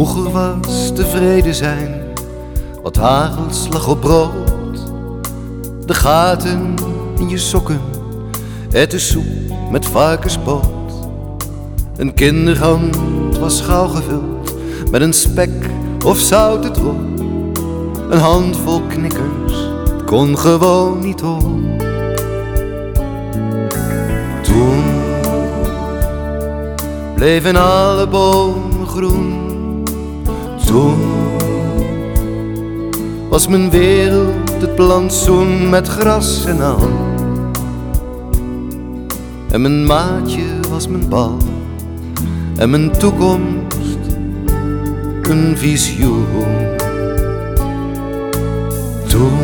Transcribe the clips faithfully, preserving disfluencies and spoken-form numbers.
Vroeger was tevreden zijn wat hagelslag op brood, de gaten in je sokken, eten soep met varkenspoot. Een kinderhand was gauw gevuld met een spek of zoute drop. Een handvol knikkers kon gewoon niet op. Toen bleven alle bomen groen. Toen was mijn wereld het plantsoen met gras en al. En mijn maatje was mijn bal en mijn toekomst een visioen. Toen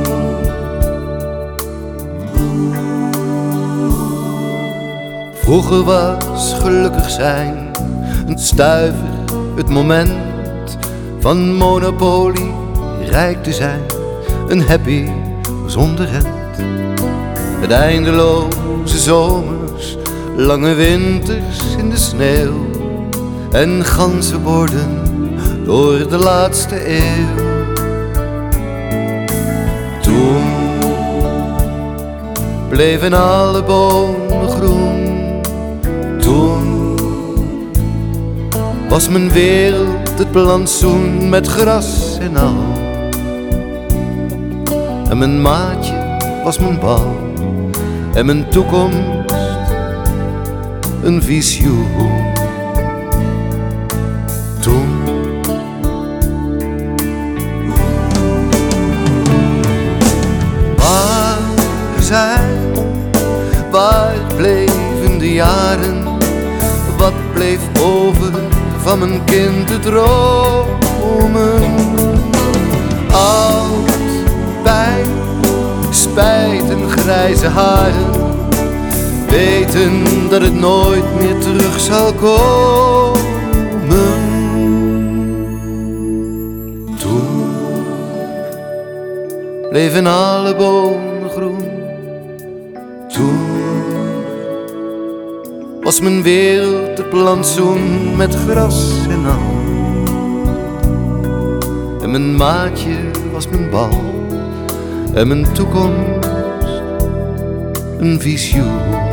vroeger was gelukkig zijn een stuiver, het moment van monopolie, rijk te zijn, een happy zonder rent. Het eindeloze zomers, lange winters in de sneeuw en ganzenborden door de laatste eeuw. Toen bleven alle bomen groen. Toen was mijn wereld het plantsoen met gras en al. En mijn maatje was mijn bal en mijn toekomst een visioen. Toen waar zijn, waar bleven de jaren? Wat bleef over van mijn kind te dromen? Oud, pijn, spijt en grijze haren, weten dat het nooit meer terug zal komen. Toen bleven alle bomen groen. Toen was mijn wereld het plantsoen met gras en al. En mijn maatje was mijn bal en mijn toekomst een visioen.